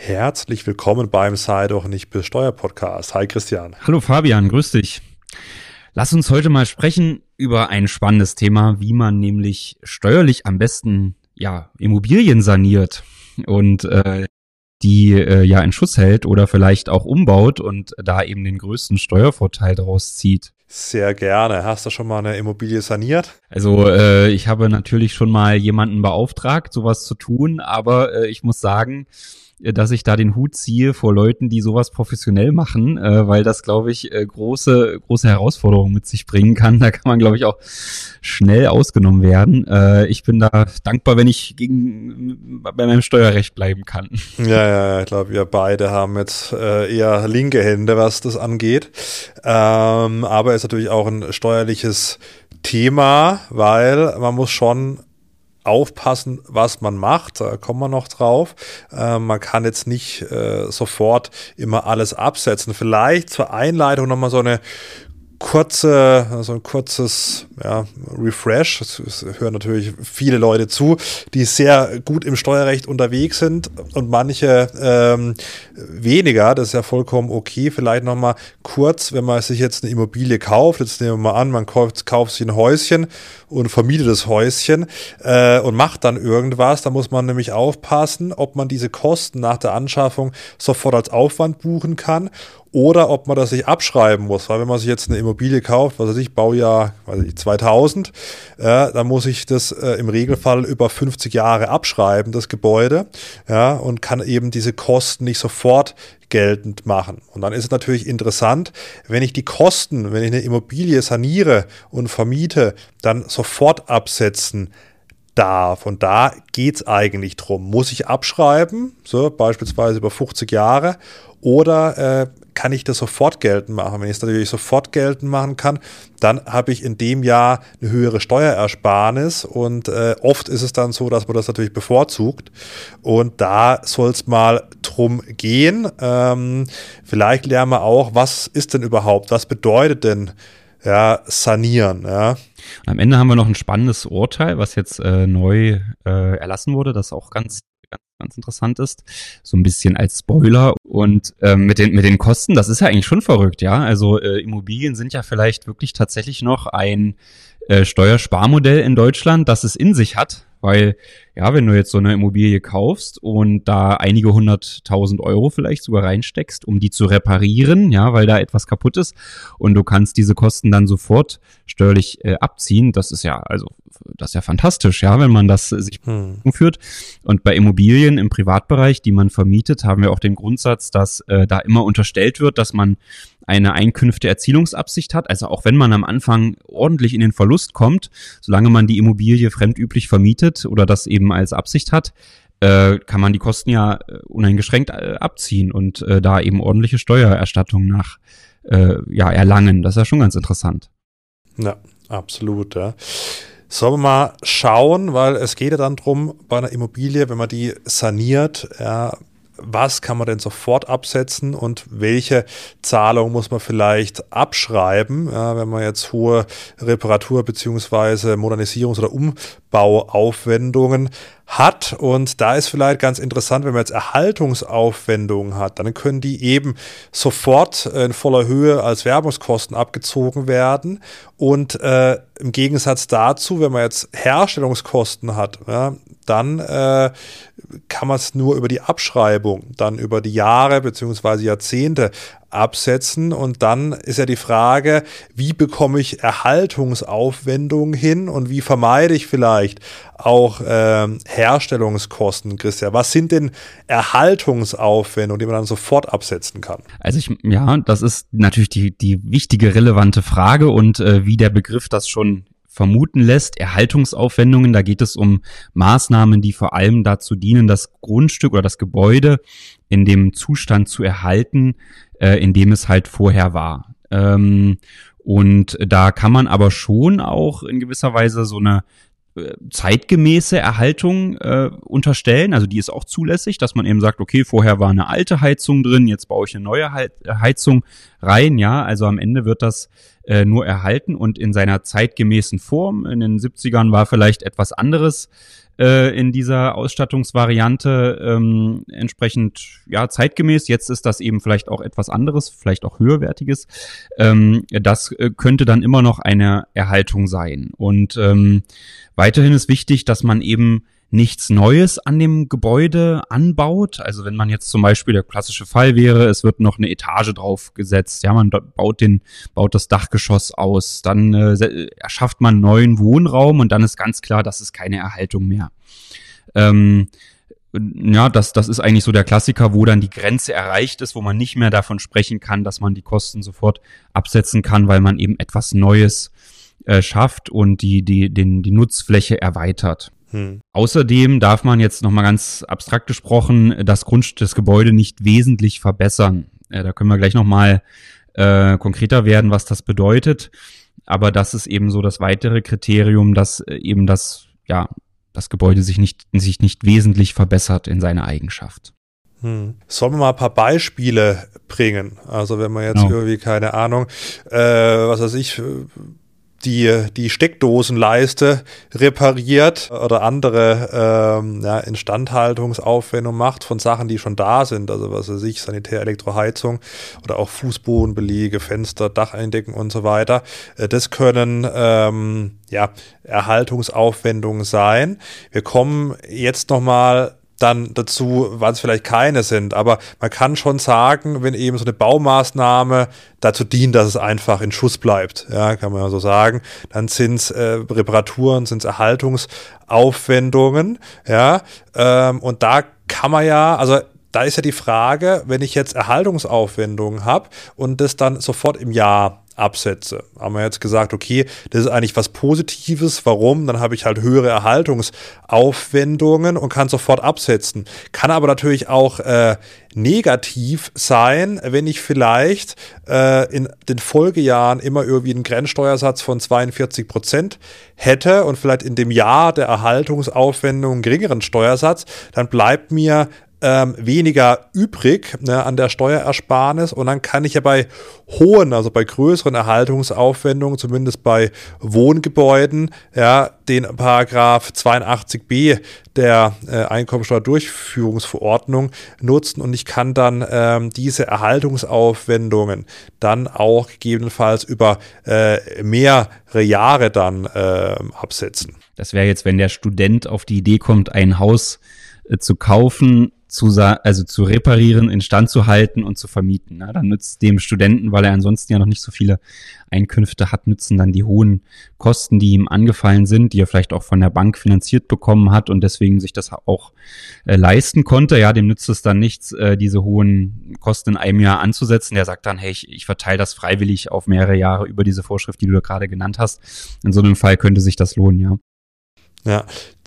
Herzlich willkommen beim Sei doch nicht Besteuer Podcast. Hi Christian. Hallo Fabian, grüß dich. Lass uns heute mal sprechen über ein spannendes Thema, wie man nämlich steuerlich am besten Immobilien saniert und die in Schuss hält oder vielleicht auch umbaut und da eben den größten Steuervorteil daraus zieht. Sehr gerne. Hast du schon mal eine Immobilie saniert? Also ich habe natürlich schon mal jemanden beauftragt, sowas zu tun, aber ich muss sagen, dass ich da den Hut ziehe vor Leuten, die sowas professionell machen, weil das, glaube ich, große Herausforderungen mit sich bringen kann. Da kann man, glaube ich, auch schnell ausgenommen werden. Ich bin da dankbar, wenn ich bei meinem Steuerrecht bleiben kann. Ja, ich glaube, wir beide haben jetzt eher linke Hände, was das angeht. Aber es ist natürlich auch ein steuerliches Thema, weil man muss schon aufpassen, was man macht, da kommen wir noch drauf. Man kann jetzt nicht sofort immer alles absetzen. Vielleicht zur Einleitung nochmal so ein kurzes Refresh. Es hören natürlich viele Leute zu, die sehr gut im Steuerrecht unterwegs sind und manche weniger. Das ist ja vollkommen okay. Vielleicht nochmal kurz, wenn man sich jetzt eine Immobilie kauft, jetzt nehmen wir mal an, man kauft sich ein Häuschen und vermietet das Häuschen und macht dann irgendwas. Da muss man nämlich aufpassen, ob man diese Kosten nach der Anschaffung sofort als Aufwand buchen kann oder ob man das sich abschreiben muss. Weil wenn man sich jetzt eine Immobilie kauft, was weiß ich, Baujahr 2000, dann muss ich das im Regelfall über 50 Jahre abschreiben, das Gebäude, und kann eben diese Kosten nicht sofort geltend machen. Und dann ist es natürlich interessant, wenn ich die Kosten, wenn ich eine Immobilie saniere und vermiete, dann sofort absetzen darf. Und da geht es eigentlich drum. Muss ich abschreiben, so beispielsweise über 50 Jahre, oder kann ich das sofort geltend machen? Wenn ich es natürlich sofort geltend machen kann, dann habe ich in dem Jahr eine höhere Steuerersparnis und oft ist es dann so, dass man das natürlich bevorzugt und da soll es mal drum gehen. Vielleicht lernen wir auch, was ist denn überhaupt, was bedeutet denn sanieren? Ja. Am Ende haben wir noch ein spannendes Urteil, was jetzt neu erlassen wurde, das auch ganz interessant ist, so ein bisschen als Spoiler und mit den Kosten, das ist ja eigentlich schon verrückt, ja, also Immobilien sind ja vielleicht wirklich tatsächlich noch ein Steuersparmodell in Deutschland, das es in sich hat, weil, ja, wenn du jetzt so eine Immobilie kaufst und da einige 100.000 Euro vielleicht sogar reinsteckst, um die zu reparieren, ja, weil da etwas kaputt ist und du kannst diese Kosten dann sofort steuerlich abziehen, das ist ja fantastisch, ja, wenn man das sich führt. Und bei Immobilien im Privatbereich, die man vermietet, haben wir auch den Grundsatz, dass da immer unterstellt wird, dass man eine Einkünfteerzielungsabsicht hat. Also auch wenn man am Anfang ordentlich in den Verlust kommt, solange man die Immobilie fremdüblich vermietet oder das eben als Absicht hat, kann man die Kosten ja uneingeschränkt abziehen und da eben ordentliche Steuererstattung nach erlangen. Das ist ja schon ganz interessant. Ja, absolut, ja. Sollen wir mal schauen, weil es geht ja dann drum, bei einer Immobilie, wenn man die saniert, was kann man denn sofort absetzen und welche Zahlung muss man vielleicht abschreiben, wenn man jetzt hohe Reparatur- bzw. Modernisierungs- oder Umbauaufwendungen hat. Und da ist vielleicht ganz interessant, wenn man jetzt Erhaltungsaufwendungen hat, dann können die eben sofort in voller Höhe als Werbungskosten abgezogen werden. Und im Gegensatz dazu, wenn man jetzt Herstellungskosten hat, dann kann man es nur über die Abschreibung, dann über die Jahre bzw. Jahrzehnte absetzen. Und dann ist ja die Frage, wie bekomme ich Erhaltungsaufwendungen hin und wie vermeide ich vielleicht auch Herstellungskosten, Christian? Was sind denn Erhaltungsaufwendungen, die man dann sofort absetzen kann? Also das ist natürlich die wichtige, relevante Frage und wie der Begriff das schon vermuten lässt, Erhaltungsaufwendungen, da geht es um Maßnahmen, die vor allem dazu dienen, das Grundstück oder das Gebäude in dem Zustand zu erhalten, in dem es halt vorher war. Und da kann man aber schon auch in gewisser Weise so eine zeitgemäße Erhaltung unterstellen, also die ist auch zulässig, dass man eben sagt, okay, vorher war eine alte Heizung drin, jetzt baue ich eine neue Heizung rein, ja, also am Ende wird das nur erhalten und in seiner zeitgemäßen Form. In den 70ern war vielleicht etwas anderes in dieser Ausstattungsvariante entsprechend ja zeitgemäß. Jetzt ist das eben vielleicht auch etwas anderes, vielleicht auch höherwertiges. Das könnte dann immer noch eine Erhaltung sein. Und weiterhin ist wichtig, dass man eben nichts Neues an dem Gebäude anbaut. Also wenn man jetzt zum Beispiel, der klassische Fall wäre, es wird noch eine Etage draufgesetzt, ja, man baut das Dachgeschoss aus, dann erschafft man neuen Wohnraum und dann ist ganz klar, das ist keine Erhaltung mehr. Ja, das ist eigentlich so der Klassiker, wo dann die Grenze erreicht ist, wo man nicht mehr davon sprechen kann, dass man die Kosten sofort absetzen kann, weil man eben etwas Neues schafft und die Nutzfläche erweitert. Außerdem darf man jetzt nochmal ganz abstrakt gesprochen das Gebäude nicht wesentlich verbessern. Da können wir gleich nochmal konkreter werden, was das bedeutet. Aber das ist eben so das weitere Kriterium, dass eben das Gebäude sich nicht wesentlich verbessert in seiner Eigenschaft. Sollen wir mal ein paar Beispiele bringen? Also wenn man jetzt irgendwie, keine Ahnung, was weiß ich, die Steckdosenleiste repariert oder andere Instandhaltungsaufwendungen macht von Sachen, die schon da sind, also was weiß ich, Sanitär, Elektroheizung oder auch Fußbodenbelege, Fenster, Dacheindecken und so weiter. Das können Erhaltungsaufwendungen sein. Wir kommen jetzt nochmal dann dazu, wann es vielleicht keine sind. Aber man kann schon sagen, wenn eben so eine Baumaßnahme dazu dient, dass es einfach in Schuss bleibt, ja, kann man ja so sagen, dann sind es Reparaturen, sind es Erhaltungsaufwendungen, ja, und da kann man ja, also da ist ja die Frage, wenn ich jetzt Erhaltungsaufwendungen habe und das dann sofort im Jahr absetze. Haben wir jetzt gesagt, okay, das ist eigentlich was Positives. Warum? Dann habe ich halt höhere Erhaltungsaufwendungen und kann sofort absetzen. Kann aber natürlich auch negativ sein, wenn ich vielleicht in den Folgejahren immer irgendwie einen Grenzsteuersatz von 42% hätte und vielleicht in dem Jahr der Erhaltungsaufwendung einen geringeren Steuersatz, dann bleibt mir weniger übrig, ne, an der Steuerersparnis, und dann kann ich ja bei hohen, also bei größeren Erhaltungsaufwendungen, zumindest bei Wohngebäuden, ja, den Paragraph 82b der Einkommensteuerdurchführungsverordnung nutzen, und ich kann dann diese Erhaltungsaufwendungen dann auch gegebenenfalls über mehrere Jahre dann absetzen. Das wäre jetzt, wenn der Student auf die Idee kommt, ein Haus zu kaufen, zu reparieren, instand zu halten und zu vermieten. Na, dann nützt dem Studenten, weil er ansonsten ja noch nicht so viele Einkünfte hat, nützen dann die hohen Kosten, die ihm angefallen sind, die er vielleicht auch von der Bank finanziert bekommen hat und deswegen sich das auch leisten konnte. Ja, dem nützt es dann nichts, diese hohen Kosten in einem Jahr anzusetzen. Der sagt dann, hey, ich verteile das freiwillig auf mehrere Jahre über diese Vorschrift, die du da gerade genannt hast. In so einem Fall könnte sich das lohnen, ja. Ja,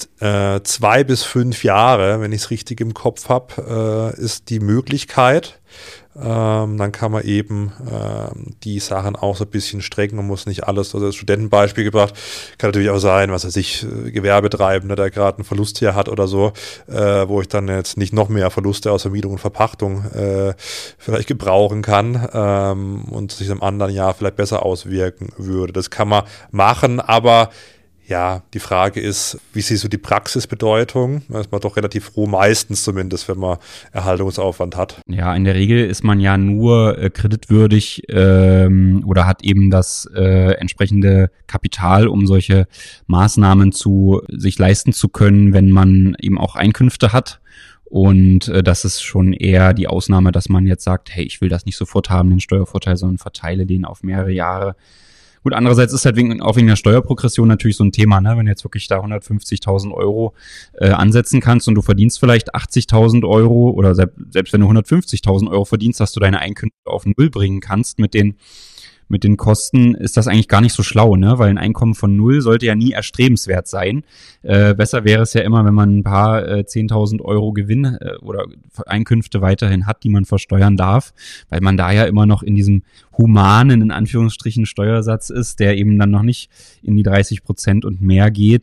2 bis 5 Jahre, wenn ich es richtig im Kopf habe, ist die Möglichkeit. Dann kann man eben die Sachen auch so ein bisschen strecken und muss nicht alles, also das Studentenbeispiel gebracht, kann natürlich auch sein, was weiß ich, Gewerbetreibender, der gerade einen Verlust hier hat oder so, wo ich dann jetzt nicht noch mehr Verluste aus Vermietung und Verpachtung vielleicht gebrauchen kann und sich im anderen Jahr vielleicht besser auswirken würde. Das kann man machen, aber ja, die Frage ist, wie siehst du die Praxisbedeutung? Da ist man doch relativ roh, meistens zumindest, wenn man Erhaltungsaufwand hat. Ja, in der Regel ist man ja nur kreditwürdig oder hat eben das entsprechende Kapital, um solche Maßnahmen sich leisten zu können, wenn man eben auch Einkünfte hat. Und das ist schon eher die Ausnahme, dass man jetzt sagt, hey, ich will das nicht sofort haben, den Steuervorteil, sondern verteile den auf mehrere Jahre. Gut, andererseits ist halt wegen der Steuerprogression natürlich so ein Thema, ne? Wenn du jetzt wirklich da 150.000 Euro ansetzen kannst und du verdienst vielleicht 80.000 Euro oder selbst wenn du 150.000 Euro verdienst, dass du deine Einkünfte auf Null bringen kannst mit den Kosten, ist das eigentlich gar nicht so schlau, ne? Weil ein Einkommen von Null sollte ja nie erstrebenswert sein. Besser wäre es ja immer, wenn man ein paar 10.000 Euro Gewinn oder Einkünfte weiterhin hat, die man versteuern darf, weil man da ja immer noch in diesem humanen, in Anführungsstrichen, Steuersatz ist, der eben dann noch nicht in die 30% und mehr geht.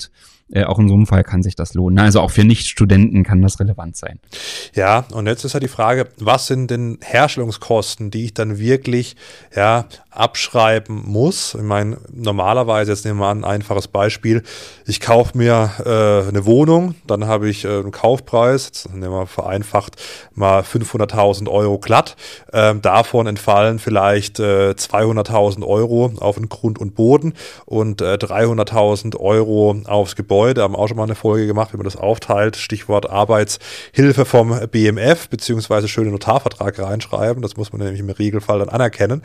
auch in so einem Fall kann sich das lohnen. Also auch für Nicht-Studenten kann das relevant sein. Ja, und jetzt ist ja die Frage, was sind denn Herstellungskosten, die ich dann wirklich abschreiben muss? Ich meine, normalerweise, jetzt nehmen wir an, ein einfaches Beispiel, ich kaufe mir eine Wohnung, dann habe ich einen Kaufpreis, jetzt nehmen wir vereinfacht mal 500.000 Euro glatt, davon entfallen vielleicht 200.000 Euro auf den Grund und Boden und 300.000 Euro aufs Gebäude. Haben auch schon mal eine Folge gemacht, wie man das aufteilt. Stichwort Arbeitshilfe vom BMF, beziehungsweise schönen Notarvertrag reinschreiben. Das muss man nämlich im Regelfall dann anerkennen.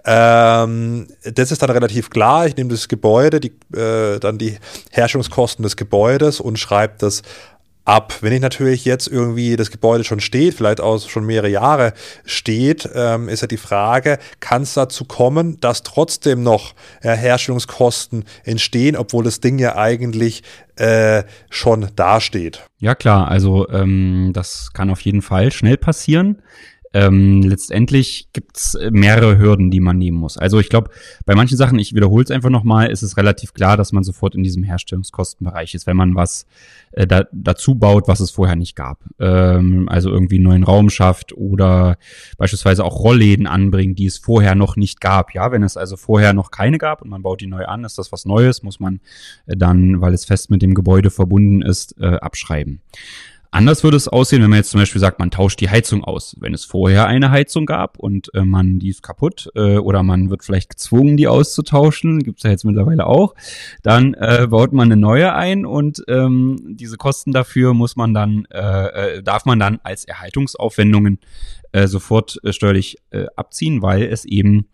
Das ist dann relativ klar. Ich nehme das Gebäude, dann die Herstellungskosten des Gebäudes und schreibe das ab. Wenn ich natürlich jetzt irgendwie das Gebäude schon steht, vielleicht auch schon mehrere Jahre steht, ist ja die Frage, kann es dazu kommen, dass trotzdem noch Herstellungskosten entstehen, obwohl das Ding ja eigentlich schon dasteht? Ja klar, also das kann auf jeden Fall schnell passieren. Letztendlich gibt's mehrere Hürden, die man nehmen muss. Also ich glaube, bei manchen Sachen, ich wiederhole es einfach nochmal, ist es relativ klar, dass man sofort in diesem Herstellungskostenbereich ist, wenn man was dazu baut, was es vorher nicht gab. Also irgendwie einen neuen Raum schafft oder beispielsweise auch Rollläden anbringt, die es vorher noch nicht gab. Ja, wenn es also vorher noch keine gab und man baut die neu an, ist das was Neues, muss man dann, weil es fest mit dem Gebäude verbunden ist, abschreiben. Anders würde es aussehen, wenn man jetzt zum Beispiel sagt, man tauscht die Heizung aus. Wenn es vorher eine Heizung gab und die ist kaputt oder man wird vielleicht gezwungen, die auszutauschen, gibt's ja jetzt mittlerweile auch, dann baut man eine neue ein und diese Kosten dafür muss man dann darf man dann als Erhaltungsaufwendungen sofort steuerlich abziehen, weil es eben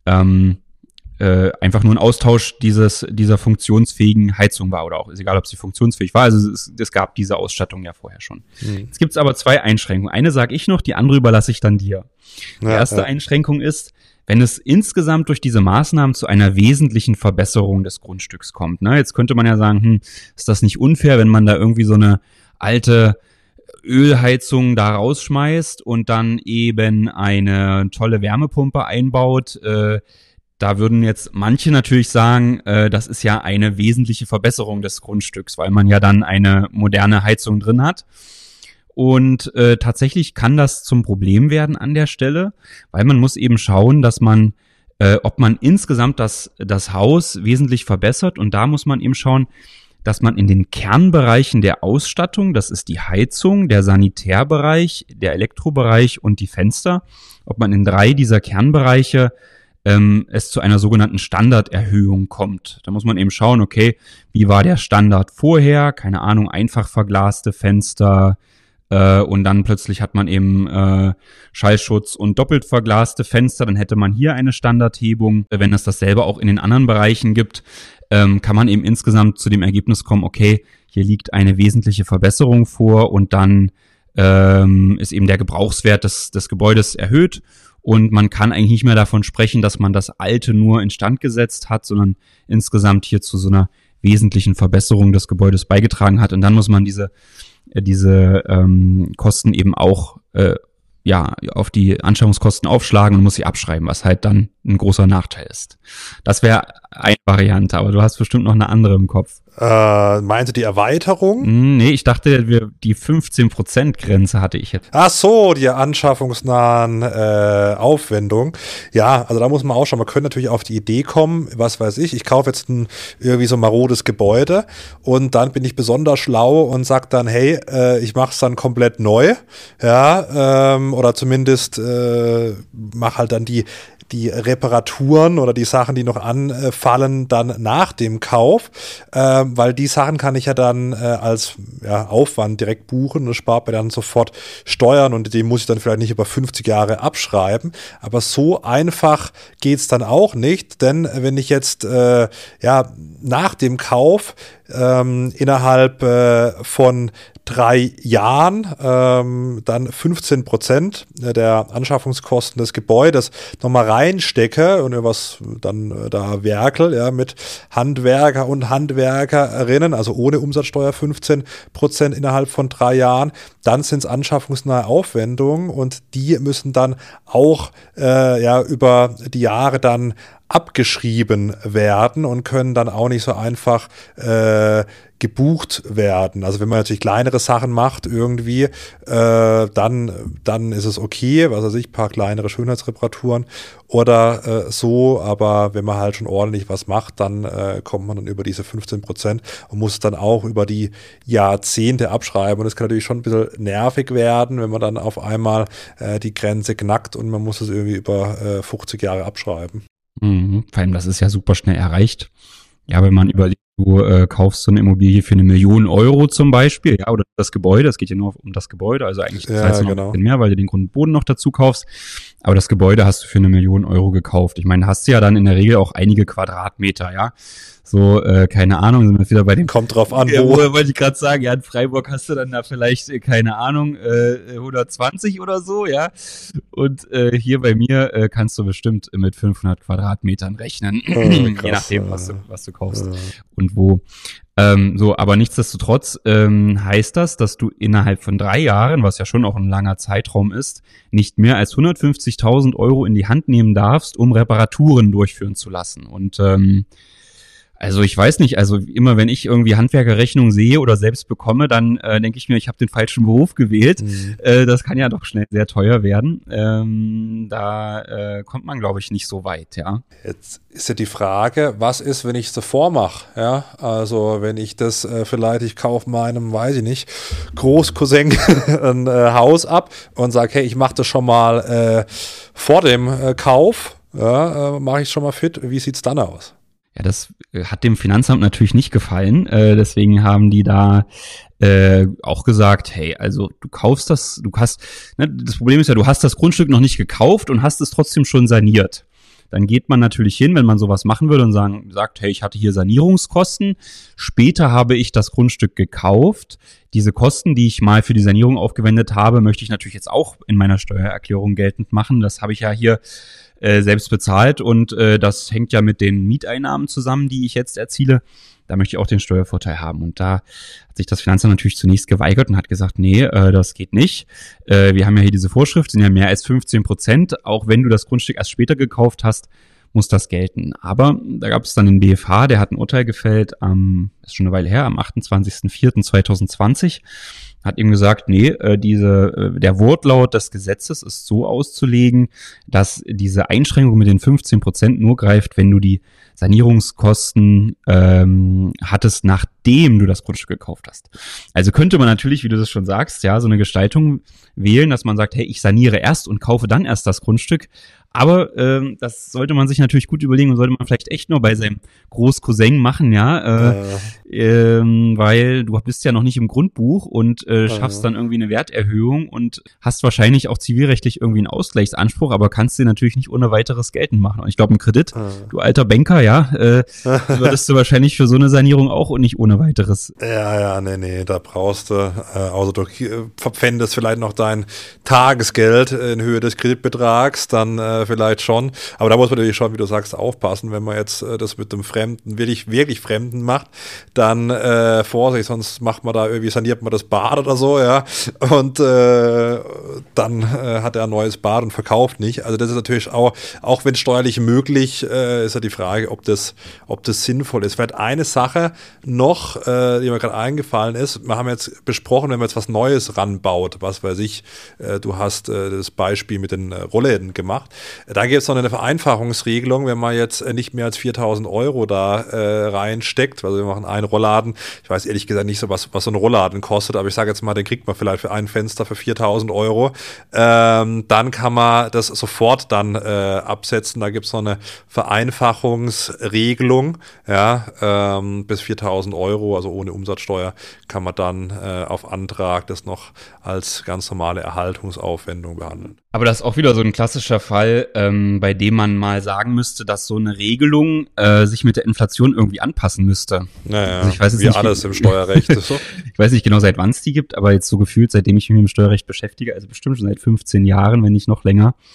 einfach nur ein Austausch dieser funktionsfähigen Heizung war oder auch, ist egal, ob sie funktionsfähig war, also es gab diese Ausstattung ja vorher schon. Jetzt gibt's aber zwei Einschränkungen. Eine sage ich noch, die andere überlasse ich dann dir. Die erste Einschränkung ist, wenn es insgesamt durch diese Maßnahmen zu einer wesentlichen Verbesserung des Grundstücks kommt. Ne? Jetzt könnte man ja sagen, ist das nicht unfair, wenn man da irgendwie so eine alte Ölheizung da rausschmeißt und dann eben eine tolle Wärmepumpe einbaut. Da würden jetzt manche natürlich sagen, das ist ja eine wesentliche Verbesserung des Grundstücks, weil man ja dann eine moderne Heizung drin hat. Und tatsächlich kann das zum Problem werden an der Stelle, weil man muss eben schauen, dass man, ob man insgesamt das Haus wesentlich verbessert. Und da muss man eben schauen, dass man in den Kernbereichen der Ausstattung, das ist die Heizung, der Sanitärbereich, der Elektrobereich und die Fenster, ob man in 3 dieser Kernbereiche es zu einer sogenannten Standarderhöhung kommt. Da muss man eben schauen, okay, wie war der Standard vorher? Keine Ahnung, einfach verglaste Fenster und dann plötzlich hat man eben Schallschutz und doppelt verglaste Fenster. Dann hätte man hier eine Standardhebung. Wenn es dasselbe auch in den anderen Bereichen gibt, kann man eben insgesamt zu dem Ergebnis kommen, okay, hier liegt eine wesentliche Verbesserung vor und dann ist eben der Gebrauchswert des Gebäudes erhöht. Und man kann eigentlich nicht mehr davon sprechen, dass man das Alte nur instand gesetzt hat, sondern insgesamt hier zu so einer wesentlichen Verbesserung des Gebäudes beigetragen hat. Und dann muss man diese Kosten eben auch auf die Anschaffungskosten aufschlagen und muss sie abschreiben, was halt dann ein großer Nachteil ist. Das wäre eine Variante, aber du hast bestimmt noch eine andere im Kopf. Meinst du die Erweiterung? Nee, ich dachte, die 15%-Grenze hatte ich jetzt. Ach so, die anschaffungsnahen Aufwendungen. Ja, also da muss man auch schon, man könnte natürlich auf die Idee kommen, was weiß ich kaufe jetzt irgendwie so ein marodes Gebäude und dann bin ich besonders schlau und sag dann, hey, ich mache es dann komplett neu, oder zumindest mach halt dann die Reparaturen oder die Sachen, die noch anfallen, dann nach dem Kauf, weil die Sachen kann ich ja dann als Aufwand direkt buchen und das spart mir dann sofort Steuern und den muss ich dann vielleicht nicht über 50 Jahre abschreiben, aber so einfach geht's dann auch nicht, denn wenn ich jetzt nach dem Kauf innerhalb von 3 Jahren dann 15% der Anschaffungskosten des Gebäudes nochmal reinstecke und was dann da werkel, mit Handwerker und Handwerkerinnen, also ohne Umsatzsteuer 15% innerhalb von 3 Jahren, dann sind es anschaffungsnahe Aufwendungen und die müssen dann auch über die Jahre dann abgeschrieben werden und können dann auch nicht so einfach gebucht werden. Also wenn man natürlich kleinere Sachen macht irgendwie, dann ist es okay, was weiß ich, ein paar kleinere Schönheitsreparaturen oder so, aber wenn man halt schon ordentlich was macht, dann kommt man dann über diese 15% und muss es dann auch über die Jahrzehnte abschreiben und es kann natürlich schon ein bisschen nervig werden, wenn man dann auf einmal die Grenze knackt und man muss es irgendwie über 50 Jahre abschreiben. Vor allem, das ist ja super schnell erreicht. Ja, wenn man überlegt, du kaufst so eine Immobilie für 1 Million Euro zum Beispiel, ja, oder das Gebäude, es geht ja nur um das Gebäude, also eigentlich zahlst du noch ein bisschen mehr, weil du den Grund und Boden noch dazu kaufst, aber das Gebäude hast du für 1 Million Euro gekauft. Ich meine, hast du ja dann in der Regel auch einige Quadratmeter, ja, so, keine Ahnung, sind wir wieder bei dem... Kommt drauf an, wo. Wollte ich gerade sagen, ja, in Freiburg hast du dann da vielleicht, keine Ahnung, 120 oder so, ja, und hier bei mir kannst du bestimmt mit 500 Quadratmetern rechnen, je nachdem, was du kaufst und wo. So, aber nichtsdestotrotz heißt das, dass du innerhalb von 3 Jahren, was ja schon auch ein langer Zeitraum ist, nicht mehr als 150.000 Euro in die Hand nehmen darfst, um Reparaturen durchführen zu lassen. Und also ich weiß nicht, also immer wenn ich irgendwie Handwerkerrechnungen sehe oder selbst bekomme, dann denke ich mir, ich habe den falschen Beruf gewählt. Das kann ja doch schnell sehr teuer werden. Da kommt man, glaube ich, nicht so weit, ja. Jetzt ist ja die Frage, was ist, wenn ich es davor mache? Ja, also wenn ich das vielleicht, ich kaufe meinem, weiß ich nicht, Großcousin ein Haus ab und sage, hey, ich mache das schon mal vor dem Kauf, ja, mache ich schon mal fit. Wie sieht's dann aus? Ja, das hat dem Finanzamt natürlich nicht gefallen. Deswegen haben die da auch gesagt, hey, also du kaufst das, du hast, ne, das Problem ist ja, du hast das Grundstück noch nicht gekauft und hast es trotzdem schon saniert. Dann geht man natürlich hin, wenn man sowas machen würde und sagt, hey, ich hatte hier Sanierungskosten. Später habe ich das Grundstück gekauft. Diese Kosten, die ich mal für die Sanierung aufgewendet habe, möchte ich natürlich jetzt auch in meiner Steuererklärung geltend machen. Das habe ich ja hier selbst bezahlt und das hängt ja mit den Mieteinnahmen zusammen, die ich jetzt erziele. Da möchte ich auch den Steuervorteil haben. Und da hat sich das Finanzamt natürlich zunächst geweigert und hat gesagt, nee, das geht nicht. Wir haben ja hier diese Vorschrift, sind ja mehr als 15%. Auch wenn du das Grundstück erst später gekauft hast, muss das gelten. Aber da gab es dann den BFH, der hat ein Urteil gefällt, ist schon eine Weile her, am 28.04.2020, hat ihm gesagt, nee, der Wortlaut des Gesetzes ist so auszulegen, dass diese Einschränkung mit den 15% nur greift, wenn du die Sanierungskosten hattest, nachdem du das Grundstück gekauft hast. Also könnte man natürlich, wie du das schon sagst, ja, so eine Gestaltung wählen, dass man sagt, hey, ich saniere erst und kaufe dann erst das Grundstück. Aber das sollte man sich natürlich gut überlegen und sollte man vielleicht echt nur bei seinem Großcousin machen, ja, weil du bist ja noch nicht im Grundbuch und schaffst dann irgendwie eine Werterhöhung und hast wahrscheinlich auch zivilrechtlich irgendwie einen Ausgleichsanspruch, aber kannst dir natürlich nicht ohne weiteres geltend machen. Und ich glaube, ein Kredit, du alter Banker, ja, würdest du wahrscheinlich für so eine Sanierung auch und nicht ohne weiteres. Ja, nee, da brauchst du, also du verpfändest vielleicht noch dein Tagesgeld in Höhe des Kreditbetrags, dann vielleicht schon, aber da muss man natürlich schon, wie du sagst, aufpassen, wenn man jetzt das mit dem Fremden, wirklich Fremden macht, dann Vorsicht, sonst macht man da irgendwie, saniert man das Bad oder so, ja, und dann hat er ein neues Bad und verkauft nicht. Also das ist natürlich auch wenn steuerlich möglich, ist ja die Frage, ob das sinnvoll ist. Vielleicht eine Sache noch, die mir gerade eingefallen ist, wir haben jetzt besprochen, wenn man jetzt was Neues ranbaut, was weiß ich, du hast das Beispiel mit den Rollläden gemacht. Da gibt es noch eine Vereinfachungsregelung, wenn man jetzt nicht mehr als 4.000 Euro da reinsteckt. Also wir machen einen Rollladen. Ich weiß ehrlich gesagt nicht so, was so ein Rollladen kostet, aber ich sage jetzt mal, den kriegt man vielleicht für ein Fenster für 4.000 Euro. Dann kann man das sofort dann absetzen. Da gibt es noch eine Vereinfachungsregelung. Ja, bis 4.000 Euro, also ohne Umsatzsteuer, kann man dann auf Antrag das noch als ganz normale Erhaltungsaufwendung behandeln. Aber das ist auch wieder so ein klassischer Fall, bei dem man mal sagen müsste, dass so eine Regelung sich mit der Inflation irgendwie anpassen müsste. Naja, also ich weiß jetzt wie nicht, alles im Steuerrecht. So. Ich weiß nicht genau, seit wann es die gibt, aber jetzt so gefühlt, seitdem ich mich mit dem Steuerrecht beschäftige, also bestimmt schon seit 15 Jahren, wenn nicht noch länger.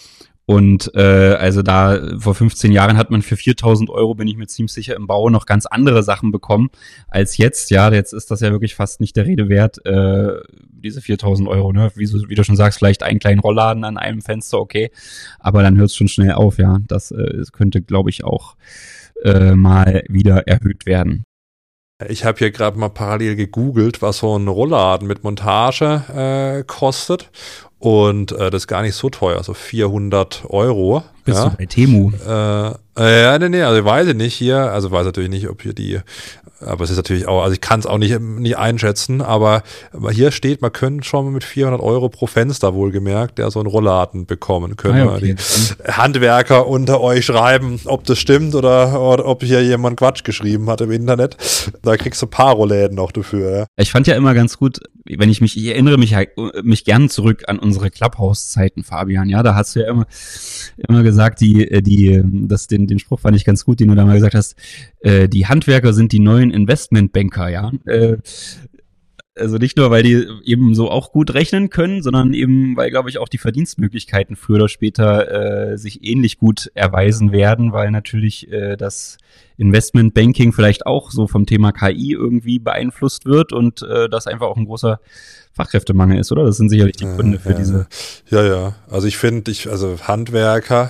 Und also da vor 15 Jahren hat man für 4.000 Euro, bin ich mir ziemlich sicher, im Bau noch ganz andere Sachen bekommen als jetzt. Ja, jetzt ist das ja wirklich fast nicht der Rede wert, diese 4.000 Euro. Ne? Wie du schon sagst, vielleicht einen kleinen Rollladen an einem Fenster, okay. Aber dann hört es schon schnell auf, ja. Das könnte, glaube ich, auch mal wieder erhöht werden. Ich habe hier gerade mal parallel gegoogelt, was so ein Rollladen mit Montage kostet. Und das ist gar nicht so teuer, so 400 Euro. Bist du bei Temu? Nee, also ich weiß nicht hier, also weiß natürlich nicht, ob hier aber es ist natürlich auch, also ich kann es auch nicht einschätzen, aber hier steht, man könnte schon mit 400 Euro pro Fenster wohlgemerkt, der so einen Rollladen bekommen können. Okay. Die Handwerker unter euch schreiben, ob das stimmt oder ob hier jemand Quatsch geschrieben hat im Internet. Da kriegst du ein paar Rollläden noch dafür. Ja. Ich fand ja immer ganz gut, wenn ich erinnere mich gern zurück an unsere Clubhouse-Zeiten, Fabian, ja, da hast du ja immer gesagt, den Spruch fand ich ganz gut, den du da mal gesagt hast, die Handwerker sind die neuen Investmentbanker, ja. Also nicht nur, weil die eben so auch gut rechnen können, sondern eben, weil, glaube ich, auch die Verdienstmöglichkeiten früher oder später sich ähnlich gut erweisen werden, weil natürlich das Investmentbanking vielleicht auch so vom Thema KI irgendwie beeinflusst wird und das einfach auch ein großer Fachkräftemangel ist, oder? Das sind sicherlich die Gründe für diese. Ja. Also ich finde, also Handwerker,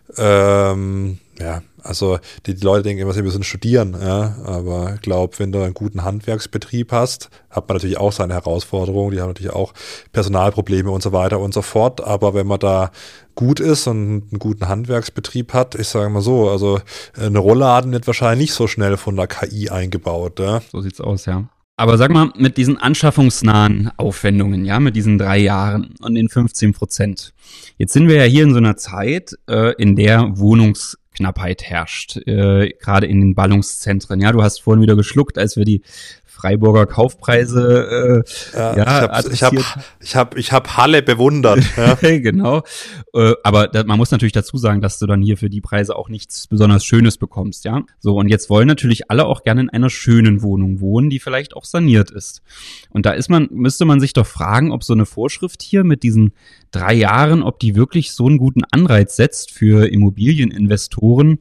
also die Leute denken immer, sie müssen studieren, ja, aber ich glaube, wenn du einen guten Handwerksbetrieb hast, hat man natürlich auch seine Herausforderungen, die haben natürlich auch Personalprobleme und so weiter und so fort, aber wenn man da gut ist und einen guten Handwerksbetrieb hat, ich sage mal so, also eine Rollladen wird wahrscheinlich nicht so schnell von der KI eingebaut. Ja. So sieht's aus, ja. Aber sag mal, mit diesen anschaffungsnahen Aufwendungen, ja, mit diesen 3 Jahren und den 15%. Jetzt sind wir ja hier in so einer Zeit, in der Wohnungsknappheit herrscht, gerade in den Ballungszentren. Ja, du hast vorhin wieder geschluckt, als wir die Freiburger Kaufpreise ich hab Halle bewundert. Ja. Genau. Aber man muss natürlich dazu sagen, dass du dann hier für die Preise auch nichts besonders Schönes bekommst, ja. So, und jetzt wollen natürlich alle auch gerne in einer schönen Wohnung wohnen, die vielleicht auch saniert ist. Und da müsste man sich doch fragen, ob so eine Vorschrift hier mit diesen 3 Jahren, ob die wirklich so einen guten Anreiz setzt für Immobilieninvestoren,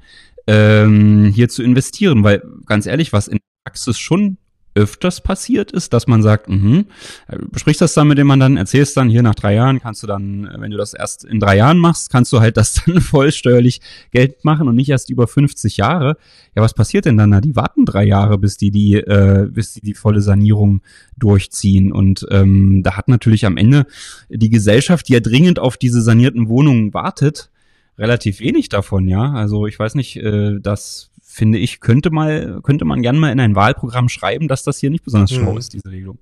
hier zu investieren. Weil, ganz ehrlich, was in der Praxis schon öfters passiert ist, dass man sagt, besprichst das dann mit dem Mandanten, erzählst dann, hier nach 3 Jahren kannst du dann, wenn du das erst in 3 Jahren machst, kannst du halt das dann vollsteuerlich Geld machen und nicht erst über 50 Jahre. Ja, was passiert denn dann? Die warten 3 Jahre, bis die volle Sanierung durchziehen. Und da hat natürlich am Ende die Gesellschaft, die ja dringend auf diese sanierten Wohnungen wartet, relativ wenig davon, ja. Also ich weiß nicht, das finde ich, könnte man gerne mal in ein Wahlprogramm schreiben, dass das hier nicht besonders schlau ist, diese Regelung.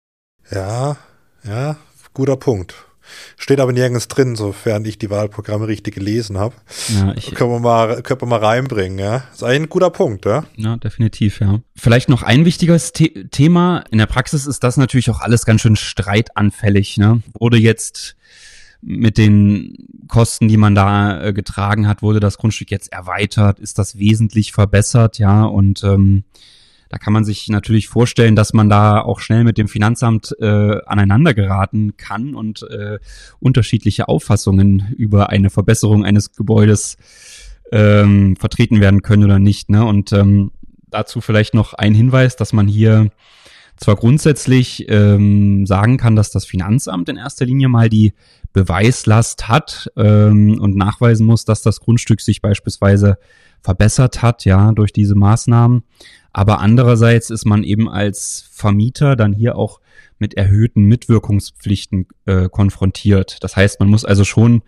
Ja, guter Punkt. Steht aber nirgends drin, sofern ich die Wahlprogramme richtig gelesen habe. Ja, können wir mal reinbringen, ja. Ist eigentlich ein guter Punkt, ja. Ja, definitiv, ja. Vielleicht noch ein wichtiges Thema. In der Praxis ist das natürlich auch alles ganz schön streitanfällig, ne? Wurde jetzt mit den Kosten, die man da getragen hat, wurde das Grundstück jetzt erweitert, ist das wesentlich verbessert, ja, und da kann man sich natürlich vorstellen, dass man da auch schnell mit dem Finanzamt aneinander geraten kann und unterschiedliche Auffassungen über eine Verbesserung eines Gebäudes vertreten werden können oder nicht, ne, und dazu vielleicht noch ein Hinweis, dass man hier zwar grundsätzlich sagen kann, dass das Finanzamt in erster Linie mal die Beweislast hat und nachweisen muss, dass das Grundstück sich beispielsweise verbessert hat, ja, durch diese Maßnahmen. Aber andererseits ist man eben als Vermieter dann hier auch mit erhöhten Mitwirkungspflichten konfrontiert. Das heißt, man muss also schon,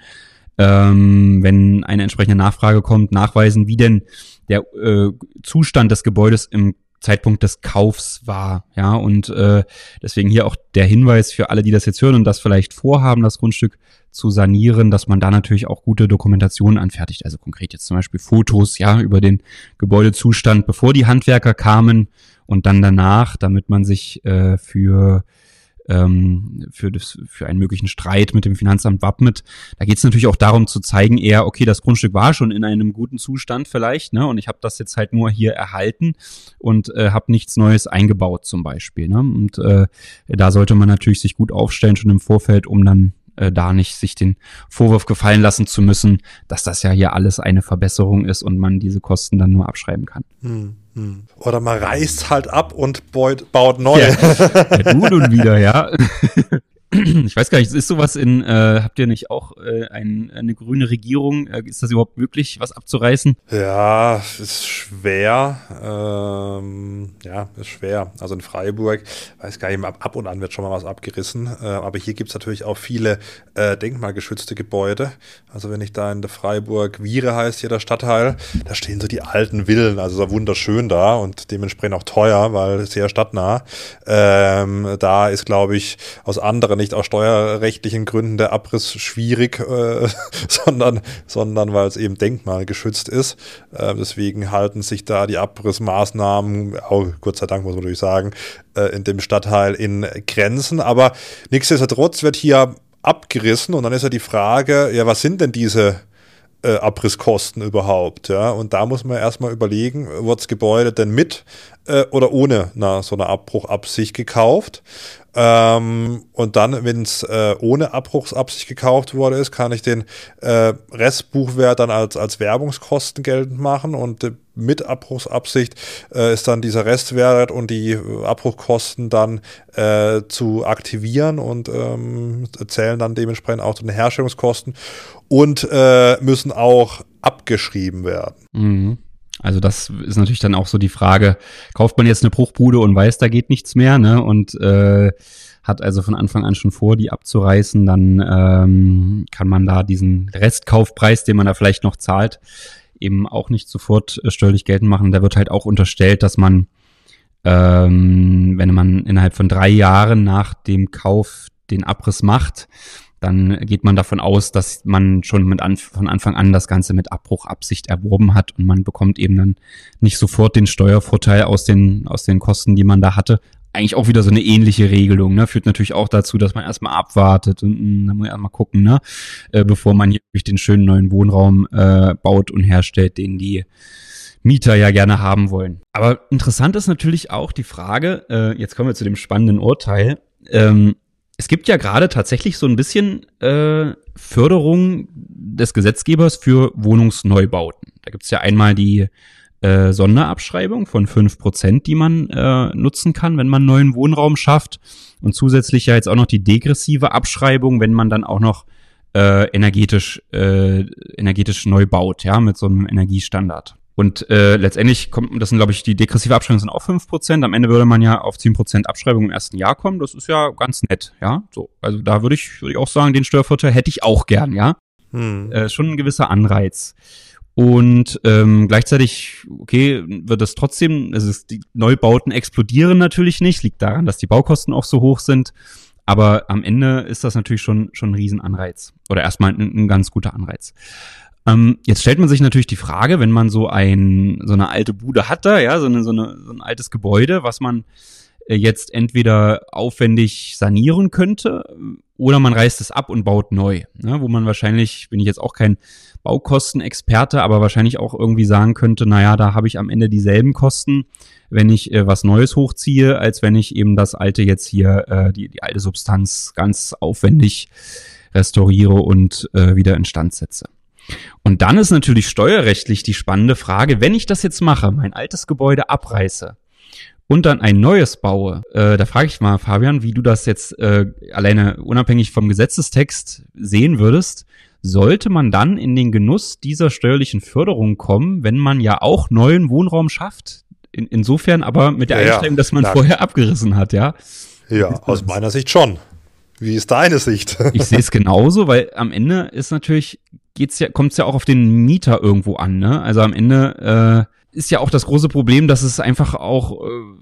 wenn eine entsprechende Nachfrage kommt, nachweisen, wie denn der Zustand des Gebäudes im Zeitpunkt des Kaufs war, ja, und deswegen hier auch der Hinweis für alle, die das jetzt hören und das vielleicht vorhaben, das Grundstück zu sanieren, dass man da natürlich auch gute Dokumentationen anfertigt, also konkret jetzt zum Beispiel Fotos, ja, über den Gebäudezustand, bevor die Handwerker kamen und dann danach, damit man sich für einen möglichen Streit mit dem Finanzamt wappnet. Da geht es natürlich auch darum zu zeigen, eher, okay, das Grundstück war schon in einem guten Zustand vielleicht, ne, und ich habe das jetzt halt nur hier erhalten und habe nichts Neues eingebaut zum Beispiel, ne, und da sollte man natürlich sich gut aufstellen schon im Vorfeld, um dann da nicht sich den Vorwurf gefallen lassen zu müssen, dass das ja hier alles eine Verbesserung ist und man diese Kosten dann nur abschreiben kann. Oder man reißt halt ab und baut neu. Ja, du nun wieder, ja. Ich weiß gar nicht, ist sowas habt ihr nicht auch eine grüne Regierung? Ist das überhaupt möglich, was abzureißen? Ja, ist schwer. Ist schwer. Also in Freiburg, weiß gar nicht, ab und an wird schon mal was abgerissen. Aber hier gibt's natürlich auch viele denkmalgeschützte Gebäude. Also wenn ich da in der Freiburg, Wiehre heißt hier der Stadtteil, da stehen so die alten Villen, also so wunderschön da und dementsprechend auch teuer, weil sehr stadtnah. Da ist, glaube ich, aus anderen, nicht aus steuerrechtlichen Gründen der Abriss schwierig, sondern weil es eben denkmalgeschützt ist. Deswegen halten sich da die Abrissmaßnahmen, auch Gott sei Dank muss man natürlich sagen, in dem Stadtteil in Grenzen. Aber nichtsdestotrotz wird hier abgerissen und dann ist ja die Frage, ja, was sind denn diese Abrisskosten überhaupt, ja, und da muss man erstmal überlegen, wird das Gebäude denn mit oder ohne so eine Abbruchabsicht gekauft, und dann, wenn es ohne Abbruchsabsicht gekauft wurde ist, kann ich den Restbuchwert dann als Werbungskosten geltend machen und mit Abbruchsabsicht ist dann dieser Restwert und die Abbruchkosten dann zu aktivieren und zählen dann dementsprechend auch zu den Herstellungskosten und müssen auch abgeschrieben werden. Mhm. Also das ist natürlich dann auch so die Frage, kauft man jetzt eine Bruchbude und weiß, da geht nichts mehr, ne? Und hat also von Anfang an schon vor, die abzureißen, dann kann man da diesen Restkaufpreis, den man da vielleicht noch zahlt, eben auch nicht sofort steuerlich geltend machen. Da wird halt auch unterstellt, dass man, wenn man innerhalb von 3 Jahren nach dem Kauf den Abriss macht, dann geht man davon aus, dass man schon von Anfang an das Ganze mit Abbruchabsicht erworben hat und man bekommt eben dann nicht sofort den Steuervorteil aus den Kosten, die man da hatte. Eigentlich auch wieder so eine ähnliche Regelung, ne? Führt natürlich auch dazu, dass man erstmal abwartet und dann muss man erstmal gucken, ne? Bevor man hier wirklich den schönen neuen Wohnraum baut und herstellt, den die Mieter ja gerne haben wollen. Aber interessant ist natürlich auch die Frage, jetzt kommen wir zu dem spannenden Urteil, es gibt ja gerade tatsächlich so ein bisschen Förderung des Gesetzgebers für Wohnungsneubauten. Da gibt's ja einmal die Sonderabschreibung von 5%, die man nutzen kann, wenn man neuen Wohnraum schafft. Und zusätzlich ja jetzt auch noch die degressive Abschreibung, wenn man dann auch noch energetisch neu baut, ja, mit so einem Energiestandard. Und letztendlich das sind, glaube ich, die degressive Abschreibung sind auch 5%. Am Ende würde man ja auf 10% Abschreibung im ersten Jahr kommen. Das ist ja ganz nett, ja. So, also da würde ich auch sagen, den Steuervorteil hätte ich auch gern, ja. Schon ein gewisser Anreiz. Und gleichzeitig, okay, wird es trotzdem, die Neubauten explodieren natürlich nicht, liegt daran, dass die Baukosten auch so hoch sind. Aber am Ende ist das natürlich schon ein Riesenanreiz. Oder erstmal ein ganz guter Anreiz. Jetzt stellt man sich natürlich die Frage, wenn man so eine alte Bude hat da, ja, so ein altes Gebäude, was man jetzt entweder aufwendig sanieren könnte oder man reißt es ab und baut neu, ne, wo man wahrscheinlich, bin ich jetzt auch kein Baukostenexperte, aber wahrscheinlich auch irgendwie sagen könnte, naja, da habe ich am Ende dieselben Kosten, wenn ich was Neues hochziehe, als wenn ich eben das alte jetzt hier, die alte Substanz ganz aufwendig restauriere und wieder instand setze. Und dann ist natürlich steuerrechtlich die spannende Frage, wenn ich das jetzt mache, mein altes Gebäude abreiße und dann ein neues baue, da frage ich mal, Fabian, wie du das jetzt alleine unabhängig vom Gesetzestext sehen würdest. Sollte man dann in den Genuss dieser steuerlichen Förderung kommen, wenn man ja auch neuen Wohnraum schafft? Insofern aber mit der Einstellung, dass man vorher abgerissen hat, ja? Ja, aus meiner Sicht schon. Wie ist deine Sicht? Ich sehe es genauso, weil am Ende ist natürlich, kommt es ja auch auf den Mieter irgendwo an, ne? Also am Ende ist ja auch das große Problem, dass es einfach auch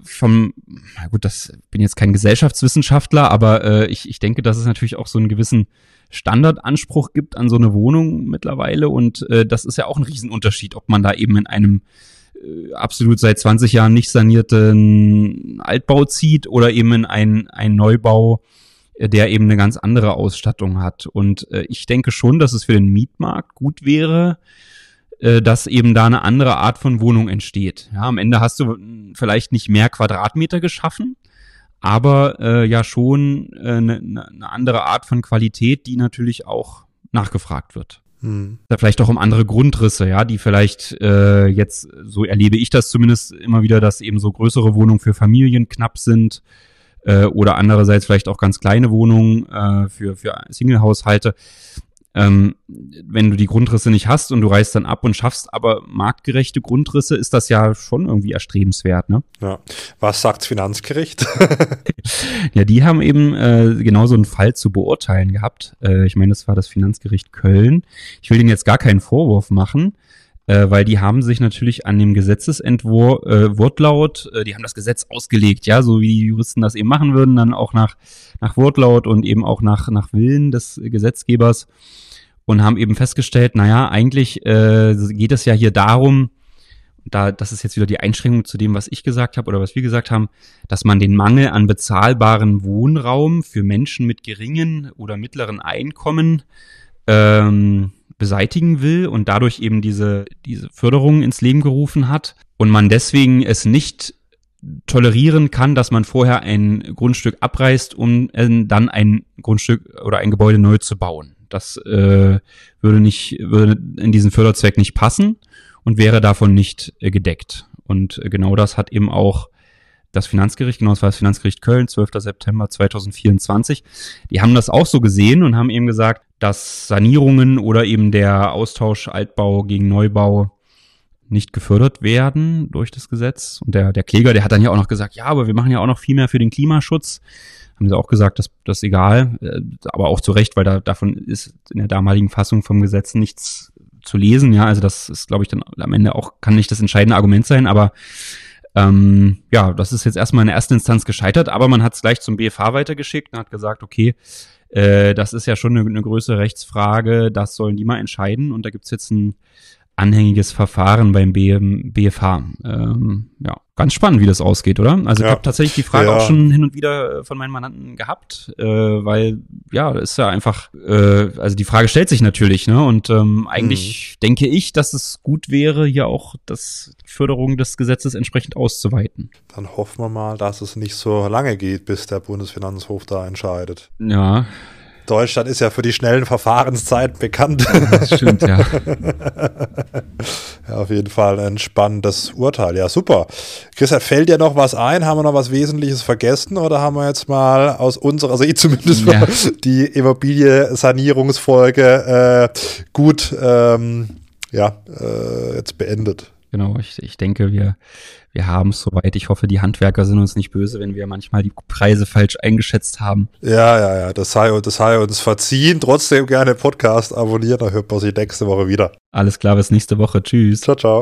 na gut, bin jetzt kein Gesellschaftswissenschaftler, aber ich denke, dass es natürlich auch so einen gewissen Standardanspruch gibt an so eine Wohnung mittlerweile und das ist ja auch ein Riesenunterschied, ob man da eben in einem absolut seit 20 Jahren nicht sanierten Altbau zieht oder eben in einen Neubau, der eben eine ganz andere Ausstattung hat. Und ich denke schon, dass es für den Mietmarkt gut wäre, dass eben da eine andere Art von Wohnung entsteht. Ja, am Ende hast du vielleicht nicht mehr Quadratmeter geschaffen, aber ja schon eine andere Art von Qualität, die natürlich auch nachgefragt wird. Da vielleicht auch um andere Grundrisse, ja, die vielleicht jetzt, so erlebe ich das zumindest immer wieder, dass eben so größere Wohnungen für Familien knapp sind oder andererseits vielleicht auch ganz kleine Wohnungen für Single-Haushalte. Wenn du die Grundrisse nicht hast und du reißt dann ab und schaffst aber marktgerechte Grundrisse, ist das ja schon irgendwie erstrebenswert, ne? Ja. Was sagt's Finanzgericht? Ja, die haben eben genau so einen Fall zu beurteilen gehabt. Ich meine, das war das Finanzgericht Köln. Ich will denen jetzt gar keinen Vorwurf machen, weil die haben sich natürlich an dem Gesetzesentwurf Wortlaut, die haben das Gesetz ausgelegt, ja, so wie die Juristen das eben machen würden, dann auch nach Wortlaut und eben auch nach Willen des Gesetzgebers und haben eben festgestellt, naja, eigentlich geht es ja hier darum, das ist jetzt wieder die Einschränkung zu dem, was ich gesagt habe oder was wir gesagt haben, dass man den Mangel an bezahlbaren Wohnraum für Menschen mit geringen oder mittleren Einkommen beseitigen will und dadurch eben diese Förderung ins Leben gerufen hat und man deswegen es nicht tolerieren kann, dass man vorher ein Grundstück abreißt, um dann ein Grundstück oder ein Gebäude neu zu bauen. Das würde in diesen Förderzweck nicht passen und wäre davon nicht gedeckt. Und genau das hat eben auch das Finanzgericht, genau das war das Finanzgericht Köln, 12. September 2024, die haben das auch so gesehen und haben eben gesagt, dass Sanierungen oder eben der Austausch Altbau gegen Neubau nicht gefördert werden durch das Gesetz. Und der Kläger, der hat dann ja auch noch gesagt, ja, aber wir machen ja auch noch viel mehr für den Klimaschutz. Haben sie auch gesagt, das ist egal, aber auch zu Recht, weil davon ist in der damaligen Fassung vom Gesetz nichts zu lesen. Ja, also das ist, glaube ich, dann am Ende auch, kann nicht das entscheidende Argument sein, aber ja, das ist jetzt erstmal in der ersten Instanz gescheitert, aber man hat es gleich zum BFH weitergeschickt und hat gesagt, okay, das ist ja schon eine größere Rechtsfrage, das sollen die mal entscheiden und da gibt's jetzt ein anhängiges Verfahren beim BFH. Ja, ganz spannend, wie das ausgeht, oder? Also ich habe tatsächlich die Frage auch schon hin und wieder von meinen Mandanten gehabt, weil ja, das ist ja einfach, also die Frage stellt sich natürlich, ne? Und eigentlich denke ich, dass es gut wäre, hier auch die Förderung des Gesetzes entsprechend auszuweiten. Dann hoffen wir mal, dass es nicht so lange geht, bis der Bundesfinanzhof da entscheidet. Ja. Deutschland ist ja für die schnellen Verfahrenszeiten bekannt. Das stimmt, ja. Ja, auf jeden Fall ein spannendes Urteil. Ja, super. Christian, fällt dir noch was ein? Haben wir noch was Wesentliches vergessen oder haben wir jetzt mal aus unserer Sicht zumindest mal die Immobilie-Sanierungsfolge gut jetzt beendet? Genau, ich denke, wir haben es soweit. Ich hoffe, die Handwerker sind uns nicht böse, wenn wir manchmal die Preise falsch eingeschätzt haben. Ja, das sei uns verziehen. Trotzdem gerne Podcast abonnieren, dann hört man sich nächste Woche wieder. Alles klar, bis nächste Woche. Tschüss. Ciao, ciao.